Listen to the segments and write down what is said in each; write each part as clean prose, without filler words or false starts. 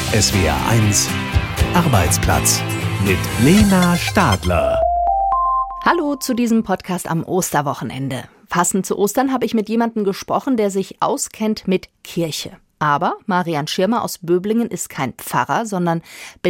SWR1 Arbeitsplatz mit Lena Stadler. Hallo zu diesem Podcast am Osterwochenende. Passend zu Ostern habe ich mit jemandem gesprochen, der sich auskennt mit Kirche. Aber Marian Schirmer aus Böblingen ist kein Pfarrer, sondern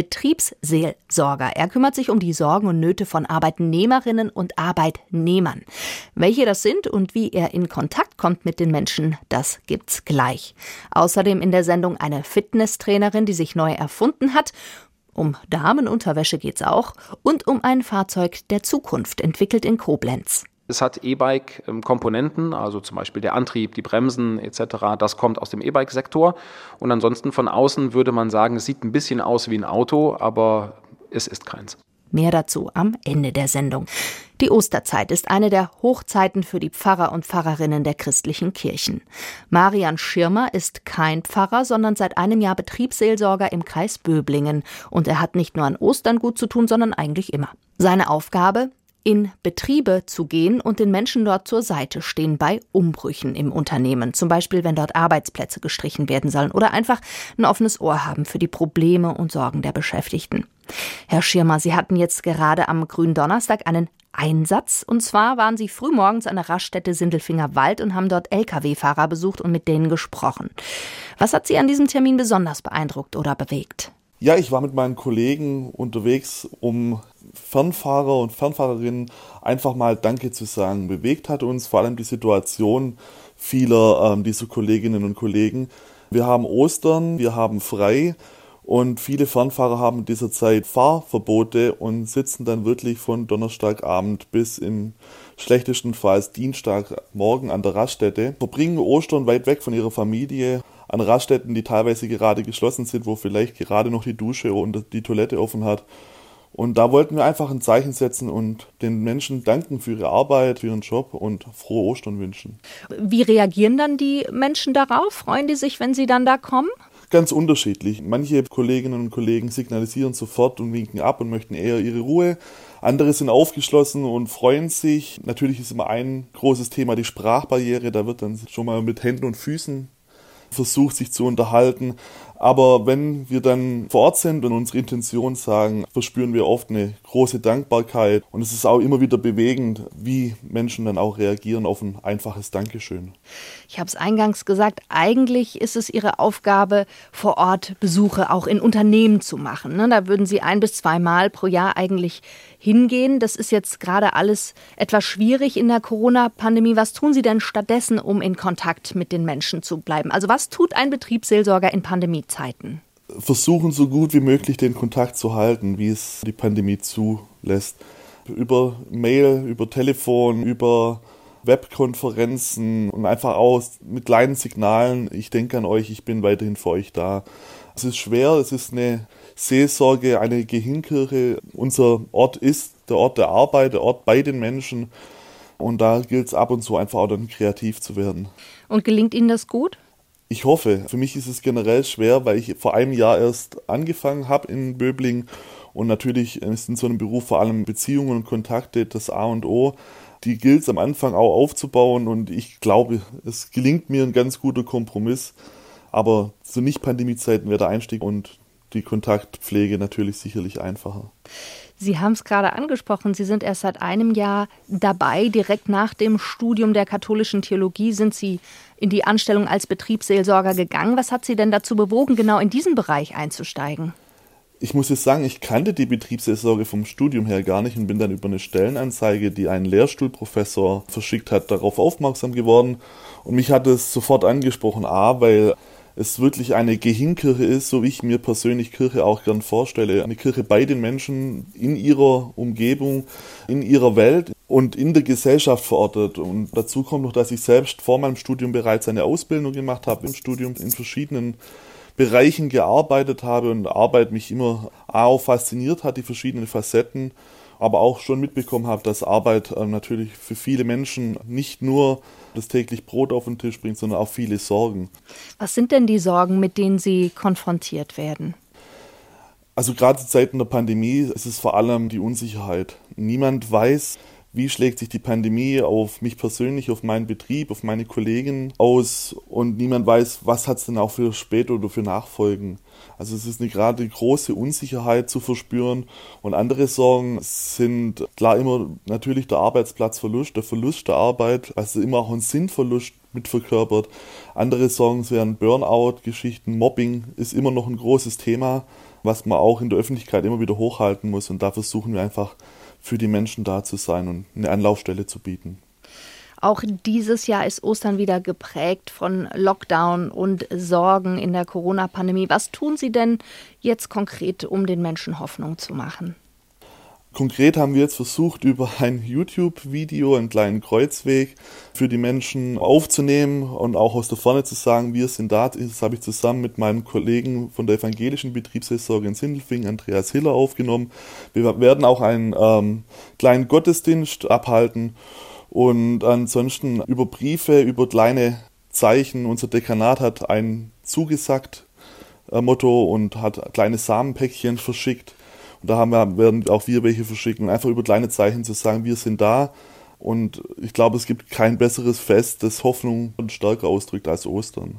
Betriebsseelsorger. Er kümmert sich um die Sorgen und Nöte von Arbeitnehmerinnen und Arbeitnehmern. Welche das sind und wie er in Kontakt kommt mit den Menschen, das gibt's gleich. Außerdem in der Sendung eine Fitnesstrainerin, die sich neu erfunden hat. Um Damenunterwäsche geht's auch und um ein Fahrzeug der Zukunft, entwickelt in Koblenz. Es hat E-Bike-Komponenten, also zum Beispiel der Antrieb, die Bremsen etc. Das kommt aus dem E-Bike-Sektor. Und ansonsten von außen würde man sagen, es sieht ein bisschen aus wie ein Auto, aber es ist keins. Mehr dazu am Ende der Sendung. Die Osterzeit ist eine der Hochzeiten für die Pfarrer und Pfarrerinnen der christlichen Kirchen. Marian Schirmer ist kein Pfarrer, sondern seit einem Jahr Betriebsseelsorger im Kreis Böblingen. Und er hat nicht nur an Ostern gut zu tun, sondern eigentlich immer. Seine Aufgabe: in Betriebe zu gehen und den Menschen dort zur Seite stehen bei Umbrüchen im Unternehmen. Zum Beispiel, wenn dort Arbeitsplätze gestrichen werden sollen oder einfach ein offenes Ohr haben für die Probleme und Sorgen der Beschäftigten. Herr Schirmer, Sie hatten jetzt gerade am Gründonnerstag einen Einsatz. Und zwar waren Sie frühmorgens an der Raststätte Sindelfinger Wald und haben dort Lkw-Fahrer besucht und mit denen gesprochen. Was hat Sie an diesem Termin besonders beeindruckt oder bewegt? Ja, ich war mit meinen Kollegen unterwegs, um Fernfahrer und Fernfahrerinnen einfach mal Danke zu sagen. Bewegt hat uns vor allem die Situation vieler dieser Kolleginnen und Kollegen. Wir haben Ostern, wir haben frei und viele Fernfahrer haben in dieser Zeit Fahrverbote und sitzen dann wirklich von Donnerstagabend bis im schlechtesten Fall Dienstagmorgen an der Raststätte, verbringen Ostern weit weg von ihrer Familie, an Raststätten, die teilweise gerade geschlossen sind, wo vielleicht gerade noch die Dusche und die Toilette offen hat. Und da wollten wir einfach ein Zeichen setzen und den Menschen danken für ihre Arbeit, für ihren Job und frohe Ostern wünschen. Wie reagieren dann die Menschen darauf? Freuen die sich, wenn sie dann da kommen? Ganz unterschiedlich. Manche Kolleginnen und Kollegen signalisieren sofort und winken ab und möchten eher ihre Ruhe. Andere sind aufgeschlossen und freuen sich. Natürlich ist immer ein großes Thema die Sprachbarriere. Da wird dann schon mal mit Händen und Füßen versucht, sich zu unterhalten. Aber wenn wir dann vor Ort sind und unsere Intention sagen, verspüren wir oft eine große Dankbarkeit. Und es ist auch immer wieder bewegend, wie Menschen dann auch reagieren auf ein einfaches Dankeschön. Ich habe es eingangs gesagt, eigentlich ist es Ihre Aufgabe, vor Ort Besuche auch in Unternehmen zu machen. Da würden Sie 1 bis 2 Mal pro Jahr eigentlich hingehen. Das ist jetzt gerade alles etwas schwierig in der Corona-Pandemie. Was tun Sie denn stattdessen, um in Kontakt mit den Menschen zu bleiben? Also was tut ein Betriebsseelsorger in Pandemiezeiten? Versuchen so gut wie möglich den Kontakt zu halten, wie es die Pandemie zulässt. Über Mail, über Telefon, über Webkonferenzen und einfach auch mit kleinen Signalen: Ich denke an euch, ich bin weiterhin für euch da. Es ist schwer, es ist eine Seelsorge, eine Gehirnkirche. Unser Ort ist der Ort der Arbeit, der Ort bei den Menschen. Und da gilt es ab und zu einfach auch dann kreativ zu werden. Und gelingt Ihnen das gut? Ich hoffe. Für mich ist es generell schwer, weil ich vor einem Jahr erst angefangen habe in Böblingen. Und natürlich ist in so einem Beruf vor allem Beziehungen und Kontakte das A und O. Die gilt es am Anfang auch aufzubauen. Und ich glaube, es gelingt mir ein ganz guter Kompromiss. Aber zu Nicht-Pandemie-Zeiten wäre der Einstieg und die Kontaktpflege natürlich sicherlich einfacher. Sie haben es gerade angesprochen, Sie sind erst seit einem Jahr dabei. Direkt nach dem Studium der katholischen Theologie sind Sie in die Anstellung als Betriebsseelsorger gegangen. Was hat Sie denn dazu bewogen, genau in diesen Bereich einzusteigen? Ich muss jetzt sagen, ich kannte die Betriebsseelsorge vom Studium her gar nicht und bin dann über eine Stellenanzeige, die ein Lehrstuhlprofessor verschickt hat, darauf aufmerksam geworden. Und mich hat es sofort angesprochen, weil es wirklich eine Gehirnkirche ist, so wie ich mir persönlich Kirche auch gern vorstelle. Eine Kirche bei den Menschen, in ihrer Umgebung, in ihrer Welt und in der Gesellschaft verortet. Und dazu kommt noch, dass ich selbst vor meinem Studium bereits eine Ausbildung gemacht habe, im Studium in verschiedenen Bereichen gearbeitet habe und Arbeit mich immer auch fasziniert hat, die verschiedenen Facetten, aber auch schon mitbekommen habe, dass Arbeit natürlich für viele Menschen nicht nur das täglich Brot auf den Tisch bringt, sondern auch viele Sorgen. Was sind denn die Sorgen, mit denen Sie konfrontiert werden? Also gerade zu Zeiten der Pandemie ist es vor allem die Unsicherheit. Niemand weiß, wie schlägt sich die Pandemie auf mich persönlich, auf meinen Betrieb, auf meine Kollegen aus und niemand weiß, was hat es denn auch für später oder für Nachfolgen. Also es ist eine gerade große Unsicherheit zu verspüren und andere Sorgen sind klar immer natürlich der Arbeitsplatzverlust, der Verlust der Arbeit, also immer auch ein Sinnverlust mit verkörpert. Andere Sorgen wären Burnout-Geschichten, Mobbing ist immer noch ein großes Thema, was man auch in der Öffentlichkeit immer wieder hochhalten muss und da versuchen wir einfach für die Menschen da zu sein und eine Anlaufstelle zu bieten. Auch dieses Jahr ist Ostern wieder geprägt von Lockdown und Sorgen in der Corona-Pandemie. Was tun Sie denn jetzt konkret, um den Menschen Hoffnung zu machen? Konkret haben wir jetzt versucht, über ein YouTube-Video einen kleinen Kreuzweg für die Menschen aufzunehmen und auch aus der Ferne zu sagen, wir sind da. Das habe ich zusammen mit meinem Kollegen von der evangelischen Betriebsseelsorge in Sindelfingen, Andreas Hiller, aufgenommen. Wir werden auch einen kleinen Gottesdienst abhalten und ansonsten über Briefe, über kleine Zeichen. Unser Dekanat hat ein Zugesagt-Motto und hat kleine Samenpäckchen verschickt. Und da werden auch wir welche verschicken, einfach über kleine Zeichen zu sagen, wir sind da. Und ich glaube, es gibt kein besseres Fest, das Hoffnung stärker ausdrückt als Ostern.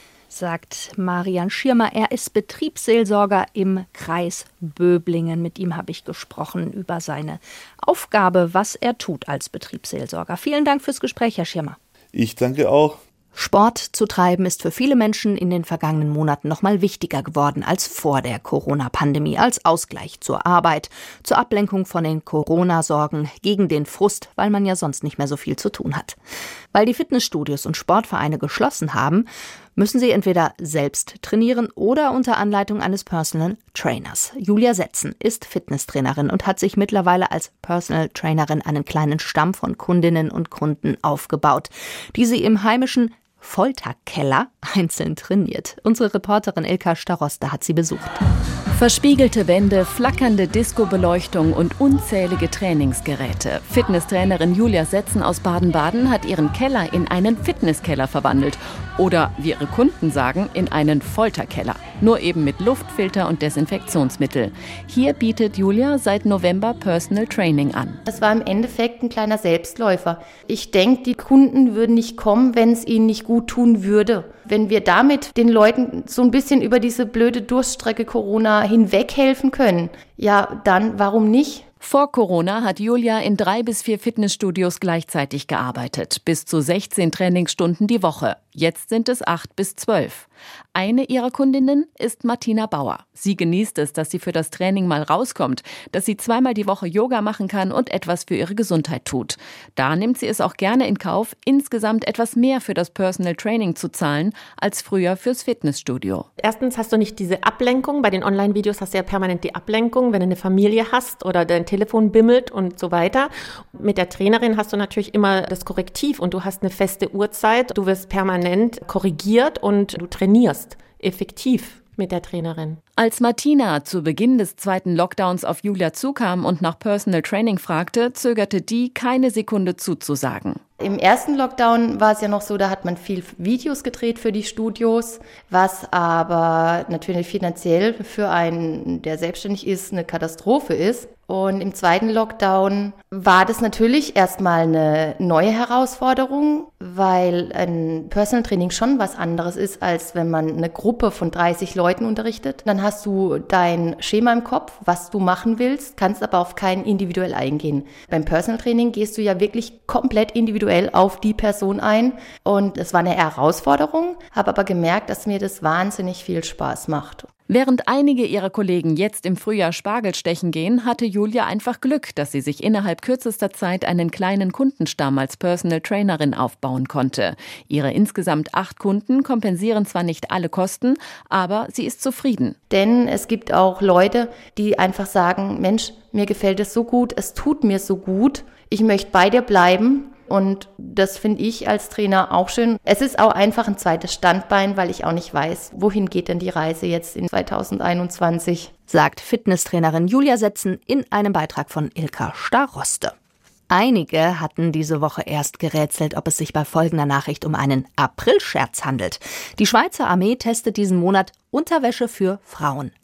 Sagt Marian Schirmer. Er ist Betriebsseelsorger im Kreis Böblingen. Mit ihm habe ich gesprochen über seine Aufgabe, was er tut als Betriebsseelsorger. Vielen Dank fürs Gespräch, Herr Schirmer. Ich danke auch. Sport zu treiben ist für viele Menschen in den vergangenen Monaten noch mal wichtiger geworden als vor der Corona-Pandemie, als Ausgleich zur Arbeit, zur Ablenkung von den Corona-Sorgen, gegen den Frust, weil man ja sonst nicht mehr so viel zu tun hat. Weil die Fitnessstudios und Sportvereine geschlossen haben, müssen sie entweder selbst trainieren oder unter Anleitung eines Personal Trainers. Julia Setzen ist Fitnesstrainerin und hat sich mittlerweile als Personal Trainerin einen kleinen Stamm von Kundinnen und Kunden aufgebaut, die sie im heimischen Folterkeller einzeln trainiert. Unsere Reporterin Ilka Staroste hat sie besucht. Verspiegelte Wände, flackernde Disco-Beleuchtung und unzählige Trainingsgeräte. Fitnesstrainerin Julia Setzen aus Baden-Baden hat ihren Keller in einen Fitnesskeller verwandelt. Oder, wie ihre Kunden sagen, in einen Folterkeller. Nur eben mit Luftfilter und Desinfektionsmittel. Hier bietet Julia seit November Personal Training an. Das war im Endeffekt ein kleiner Selbstläufer. Ich denke, die Kunden würden nicht kommen, wenn es ihnen nicht gut tun würde. Wenn wir damit den Leuten so ein bisschen über diese blöde Durststrecke Corona hinweg helfen können, ja, dann warum nicht? Vor Corona hat Julia in 3 bis 4 Fitnessstudios gleichzeitig gearbeitet, bis zu 16 Trainingsstunden die Woche. Jetzt sind es 8 bis 12. Eine ihrer Kundinnen ist Martina Bauer. Sie genießt es, dass sie für das Training mal rauskommt, dass sie 2-mal die Woche Yoga machen kann und etwas für ihre Gesundheit tut. Da nimmt sie es auch gerne in Kauf, insgesamt etwas mehr für das Personal Training zu zahlen, als früher fürs Fitnessstudio. Erstens hast du nicht diese Ablenkung. Bei den Online-Videos hast du ja permanent die Ablenkung, wenn du eine Familie hast oder dein Telefon bimmelt und so weiter. Mit der Trainerin hast du natürlich immer das Korrektiv und du hast eine feste Uhrzeit. Du wirst permanent korrigiert und du trainierst effektiv mit der Trainerin. Als Martina zu Beginn des 2. Lockdowns auf Julia zukam und nach Personal Training fragte, zögerte die keine Sekunde zuzusagen. Im ersten Lockdown war es ja noch so, da hat man viel Videos gedreht für die Studios, was aber natürlich finanziell für einen, der selbstständig ist, eine Katastrophe ist. Und im 2. Lockdown war das natürlich erstmal eine neue Herausforderung, weil ein Personal Training schon was anderes ist, als wenn man eine Gruppe von 30 Leuten unterrichtet. Dann hast du dein Schema im Kopf, was du machen willst, kannst aber auf keinen individuell eingehen. Beim Personal Training gehst du ja wirklich komplett individuell auf die Person ein. Und es war eine Herausforderung, habe aber gemerkt, dass mir das wahnsinnig viel Spaß macht. Während einige ihrer Kollegen jetzt im Frühjahr Spargel stechen gehen, hatte Julia einfach Glück, dass sie sich innerhalb kürzester Zeit einen kleinen Kundenstamm als Personal Trainerin aufbauen konnte. Ihre insgesamt 8 Kunden kompensieren zwar nicht alle Kosten, aber sie ist zufrieden. Denn es gibt auch Leute, die einfach sagen, Mensch, mir gefällt es so gut, es tut mir so gut, ich möchte bei dir bleiben. Und das finde ich als Trainer auch schön. Es ist auch einfach ein zweites Standbein, weil ich auch nicht weiß, wohin geht denn die Reise jetzt in 2021. Sagt Fitnesstrainerin Julia Setzen in einem Beitrag von Ilka Staroste. Einige hatten diese Woche erst gerätselt, ob es sich bei folgender Nachricht um einen Aprilscherz handelt. Die Schweizer Armee testet diesen Monat Unterwäsche für Frauen.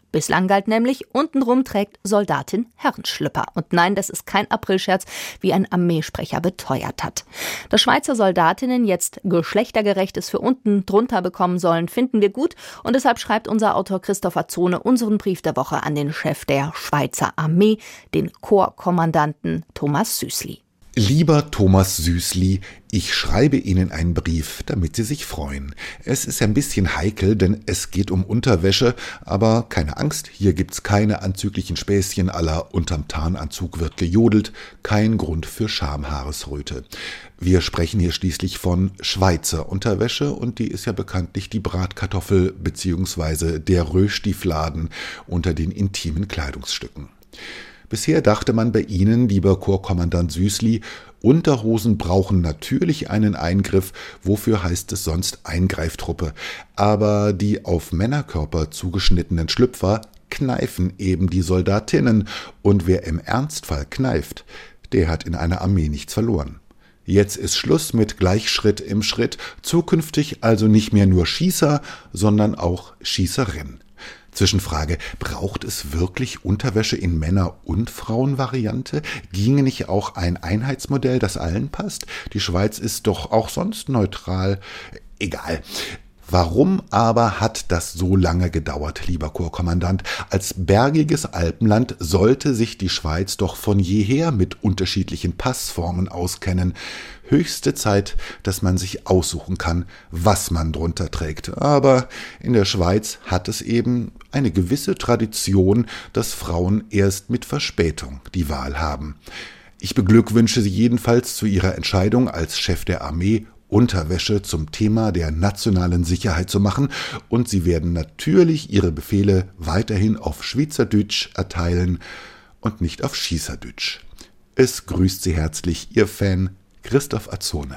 Bislang galt nämlich, untenrum trägt Soldatin Herrenschlüpper. Und nein, das ist kein Aprilscherz, wie ein Armeesprecher beteuert hat. Dass Schweizer Soldatinnen jetzt geschlechtergerechtes für unten drunter bekommen sollen, finden wir gut. Und deshalb schreibt unser Autor Christopher Zone unseren Brief der Woche an den Chef der Schweizer Armee, den Korpskommandanten Thomas Süßli. Lieber Thomas Süßli, ich schreibe Ihnen einen Brief, damit Sie sich freuen. Es ist ein bisschen heikel, denn es geht um Unterwäsche, aber keine Angst, hier gibt's keine anzüglichen Späßchen à la unterm Tarnanzug wird gejodelt, kein Grund für Schamhaaresröte. Wir sprechen hier schließlich von Schweizer Unterwäsche und die ist ja bekanntlich die Bratkartoffel bzw. der Röstiefladen unter den intimen Kleidungsstücken. Bisher dachte man bei Ihnen, lieber Korpskommandant Süßli, Unterhosen brauchen natürlich einen Eingriff, wofür heißt es sonst Eingreiftruppe. Aber die auf Männerkörper zugeschnittenen Schlüpfer kneifen eben die Soldatinnen. Und wer im Ernstfall kneift, der hat in einer Armee nichts verloren. Jetzt ist Schluss mit Gleichschritt im Schritt, zukünftig also nicht mehr nur Schießer, sondern auch Schießerin. Zwischenfrage, braucht es wirklich Unterwäsche in Männer- und Frauenvariante? Ginge nicht auch ein Einheitsmodell, das allen passt? Die Schweiz ist doch auch sonst neutral. Egal. Warum aber hat das so lange gedauert, lieber Korpskommandant? Als bergiges Alpenland sollte sich die Schweiz doch von jeher mit unterschiedlichen Passformen auskennen. Höchste Zeit, dass man sich aussuchen kann, was man drunter trägt. Aber in der Schweiz hat es eben eine gewisse Tradition, dass Frauen erst mit Verspätung die Wahl haben. Ich beglückwünsche Sie jedenfalls zu Ihrer Entscheidung als Chef der Armee, Unterwäsche zum Thema der nationalen Sicherheit zu machen, und Sie werden natürlich Ihre Befehle weiterhin auf Schweizerdeutsch erteilen und nicht auf Schießerdeutsch. Es grüßt Sie herzlich Ihr Fan Christoph Azone.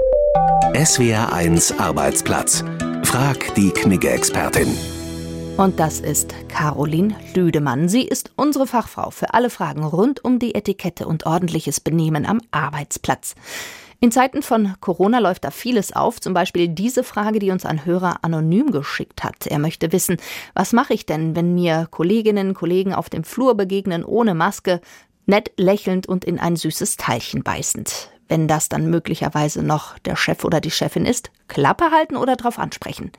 SWR1 Arbeitsplatz. Frag die Knigge-Expertin. Und das ist Caroline Lüdemann. Sie ist unsere Fachfrau für alle Fragen rund um die Etikette und ordentliches Benehmen am Arbeitsplatz. In Zeiten von Corona läuft da vieles auf, zum Beispiel diese Frage, die uns ein Hörer anonym geschickt hat. Er möchte wissen, was mache ich denn, wenn mir Kolleginnen und Kollegen auf dem Flur begegnen ohne Maske, nett lächelnd und in ein süßes Teilchen beißend? Wenn das dann möglicherweise noch der Chef oder die Chefin ist, Klappe halten oder drauf ansprechen?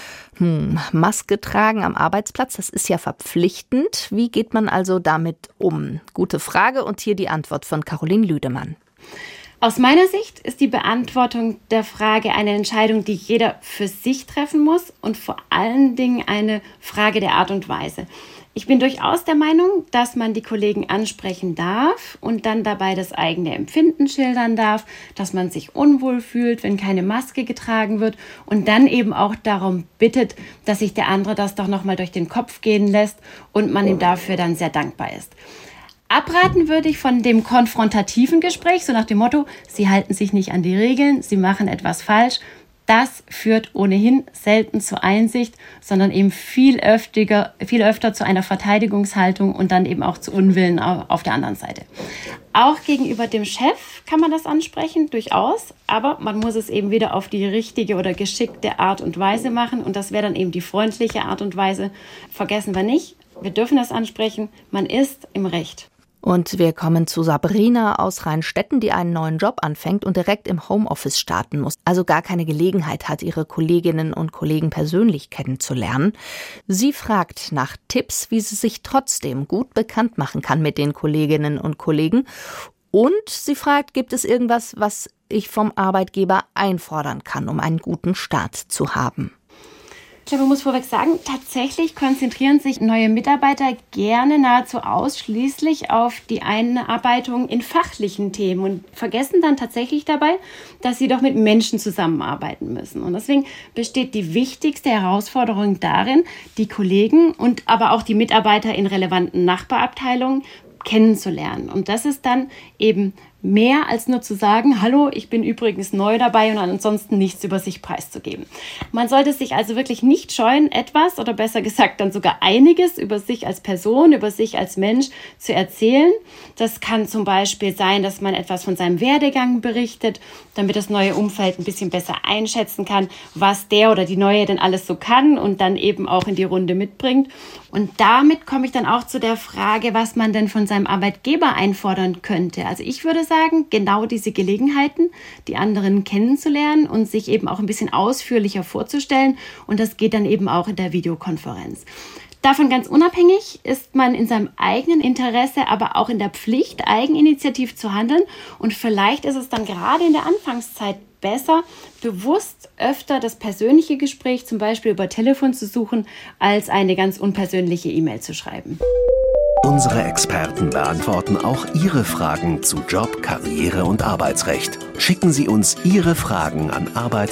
Maske tragen am Arbeitsplatz, das ist ja verpflichtend. Wie geht man also damit um? Gute Frage und hier die Antwort von Caroline Lüdemann. Aus meiner Sicht ist die Beantwortung der Frage eine Entscheidung, die jeder für sich treffen muss und vor allen Dingen eine Frage der Art und Weise. Ich bin durchaus der Meinung, dass man die Kollegen ansprechen darf und dann dabei das eigene Empfinden schildern darf, dass man sich unwohl fühlt, wenn keine Maske getragen wird und dann eben auch darum bittet, dass sich der andere das doch nochmal durch den Kopf gehen lässt und man ihm dafür dann sehr dankbar ist. Abraten würde ich von dem konfrontativen Gespräch, so nach dem Motto, Sie halten sich nicht an die Regeln, Sie machen etwas falsch. Das führt ohnehin selten zur Einsicht, sondern eben viel öfter zu einer Verteidigungshaltung und dann eben auch zu Unwillen auf der anderen Seite. Auch gegenüber dem Chef kann man das ansprechen, durchaus, aber man muss es eben wieder auf die richtige oder geschickte Art und Weise machen und das wäre dann eben die freundliche Art und Weise. Vergessen wir nicht, wir dürfen das ansprechen, man ist im Recht. Und wir kommen zu Sabrina aus Rheinstetten, die einen neuen Job anfängt und direkt im Homeoffice starten muss. Also gar keine Gelegenheit hat, ihre Kolleginnen und Kollegen persönlich kennenzulernen. Sie fragt nach Tipps, wie sie sich trotzdem gut bekannt machen kann mit den Kolleginnen und Kollegen. Und sie fragt, gibt es irgendwas, was ich vom Arbeitgeber einfordern kann, um einen guten Start zu haben? Ich glaube, man muss vorweg sagen, tatsächlich konzentrieren sich neue Mitarbeiter gerne nahezu ausschließlich auf die Einarbeitung in fachlichen Themen und vergessen dann tatsächlich dabei, dass sie doch mit Menschen zusammenarbeiten müssen. Und deswegen besteht die wichtigste Herausforderung darin, die Kollegen und aber auch die Mitarbeiter in relevanten Nachbarabteilungen kennenzulernen. Und das ist dann eben mehr als nur zu sagen, hallo, ich bin übrigens neu dabei und ansonsten nichts über sich preiszugeben. Man sollte sich also wirklich nicht scheuen, etwas oder besser gesagt dann sogar einiges über sich als Person, über sich als Mensch zu erzählen. Das kann zum Beispiel sein, dass man etwas von seinem Werdegang berichtet, damit das neue Umfeld ein bisschen besser einschätzen kann, was der oder die Neue denn alles so kann und dann eben auch in die Runde mitbringt. Und damit komme ich dann auch zu der Frage, was man denn von seinem Arbeitgeber einfordern könnte. Also ich würde sagen, genau diese Gelegenheiten, die anderen kennenzulernen und sich eben auch ein bisschen ausführlicher vorzustellen. Und das geht dann eben auch in der Videokonferenz. Davon ganz unabhängig ist man in seinem eigenen Interesse, aber auch in der Pflicht, eigeninitiativ zu handeln. Und vielleicht ist es dann gerade in der Anfangszeit besser, bewusst öfter das persönliche Gespräch, zum Beispiel über Telefon, zu suchen, als eine ganz unpersönliche E-Mail zu schreiben. Unsere Experten beantworten auch Ihre Fragen zu Job, Karriere und Arbeitsrecht. Schicken Sie uns Ihre Fragen an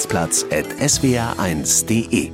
arbeitsplatz@swr1.de.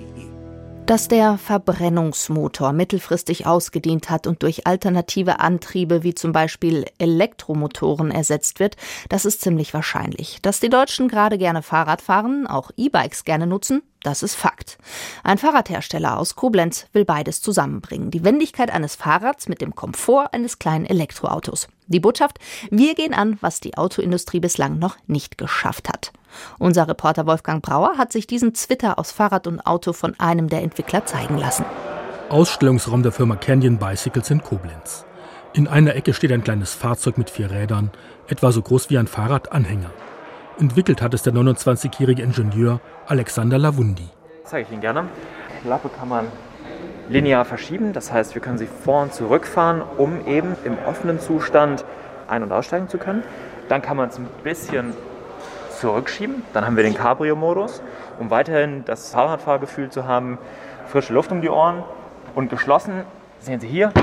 Dass der Verbrennungsmotor mittelfristig ausgedient hat und durch alternative Antriebe wie zum Beispiel Elektromotoren ersetzt wird, das ist ziemlich wahrscheinlich. Dass die Deutschen gerade gerne Fahrrad fahren, auch E-Bikes gerne nutzen, das ist Fakt. Ein Fahrradhersteller aus Koblenz will beides zusammenbringen. Die Wendigkeit eines Fahrrads mit dem Komfort eines kleinen Elektroautos. Die Botschaft: Wir gehen an, was die Autoindustrie bislang noch nicht geschafft hat. Unser Reporter Wolfgang Brauer hat sich diesen Zwitter aus Fahrrad und Auto von einem der Entwickler zeigen lassen. Ausstellungsraum der Firma Canyon Bicycles in Koblenz. In einer Ecke steht ein kleines Fahrzeug mit 4 Rädern, etwa so groß wie ein Fahrradanhänger. Entwickelt hat es der 29-jährige Ingenieur Alexander Lawundi. Das zeige ich Ihnen gerne. Die Klappe kann man linear verschieben, das heißt, wir können sie vor- und zurückfahren, um eben im offenen Zustand ein- und aussteigen zu können. Dann kann man es ein bisschen zurückschieben, dann haben wir den Cabrio-Modus, um weiterhin das Fahrradfahrgefühl zu haben, frische Luft um die Ohren und geschlossen, sehen Sie hier,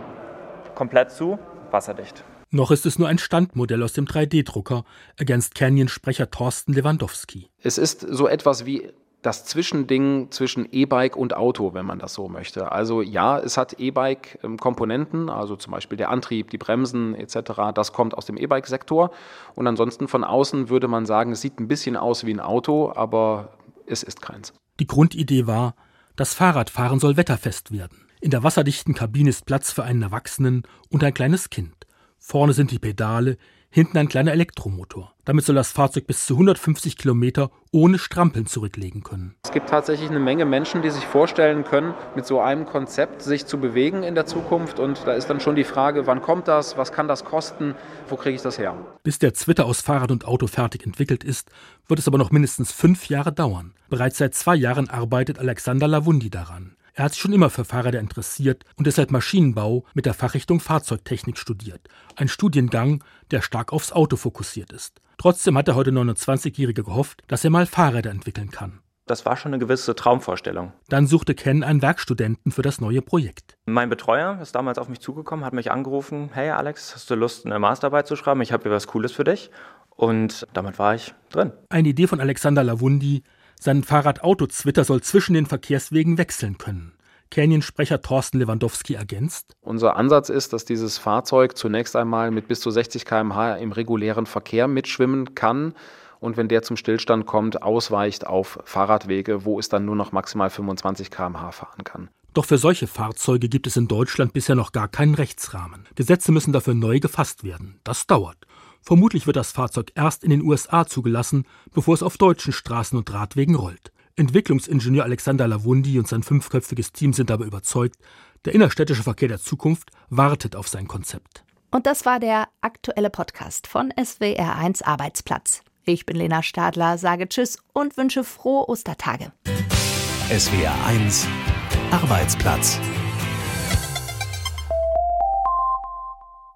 komplett zu, wasserdicht. Noch ist es nur ein Standmodell aus dem 3D-Drucker, ergänzt Canyon-Sprecher Thorsten Lewandowski. Es ist so etwas wie das Zwischending zwischen E-Bike und Auto, wenn man das so möchte. Also ja, es hat E-Bike-Komponenten, also zum Beispiel der Antrieb, die Bremsen etc. Das kommt aus dem E-Bike-Sektor. Und ansonsten von außen würde man sagen, es sieht ein bisschen aus wie ein Auto, aber es ist keins. Die Grundidee war, das Fahrradfahren soll wetterfest werden. In der wasserdichten Kabine ist Platz für einen Erwachsenen und ein kleines Kind. Vorne sind die Pedale, hinten ein kleiner Elektromotor. Damit soll das Fahrzeug bis zu 150 Kilometer ohne Strampeln zurücklegen können. Es gibt tatsächlich eine Menge Menschen, die sich vorstellen können, mit so einem Konzept sich zu bewegen in der Zukunft. Und da ist dann schon die Frage, wann kommt das, was kann das kosten, wo kriege ich das her? Bis der Zwitter aus Fahrrad und Auto fertig entwickelt ist, wird es aber noch mindestens 5 Jahre dauern. Bereits seit 2 Jahren arbeitet Alexander Lawundi daran. Er hat sich schon immer für Fahrräder interessiert und deshalb Maschinenbau mit der Fachrichtung Fahrzeugtechnik studiert. Ein Studiengang, der stark aufs Auto fokussiert ist. Trotzdem hat der heute 29-Jährige gehofft, dass er mal Fahrräder entwickeln kann. Das war schon eine gewisse Traumvorstellung. Dann suchte Ken einen Werkstudenten für das neue Projekt. Mein Betreuer ist damals auf mich zugekommen, hat mich angerufen: Hey Alex, hast du Lust, eine Masterarbeit zu schreiben? Ich habe hier was Cooles für dich. Und damit war ich drin. Eine Idee von Alexander Lawundi: Sein Fahrrad-Auto-Zwitter soll zwischen den Verkehrswegen wechseln können. Canyon-Sprecher Thorsten Lewandowski ergänzt: Unser Ansatz ist, dass dieses Fahrzeug zunächst einmal mit bis zu 60 km/h im regulären Verkehr mitschwimmen kann und wenn der zum Stillstand kommt, ausweicht auf Fahrradwege, wo es dann nur noch maximal 25 km/h fahren kann. Doch für solche Fahrzeuge gibt es in Deutschland bisher noch gar keinen Rechtsrahmen. Gesetze müssen dafür neu gefasst werden. Das dauert. Vermutlich wird das Fahrzeug erst in den USA zugelassen, bevor es auf deutschen Straßen und Radwegen rollt. Entwicklungsingenieur Alexander Lawundi und sein 5-köpfiges Team sind aber überzeugt, der innerstädtische Verkehr der Zukunft wartet auf sein Konzept. Und das war der aktuelle Podcast von SWR1 Arbeitsplatz. Ich bin Lena Stadler, sage Tschüss und wünsche frohe Ostertage. SWR1 Arbeitsplatz.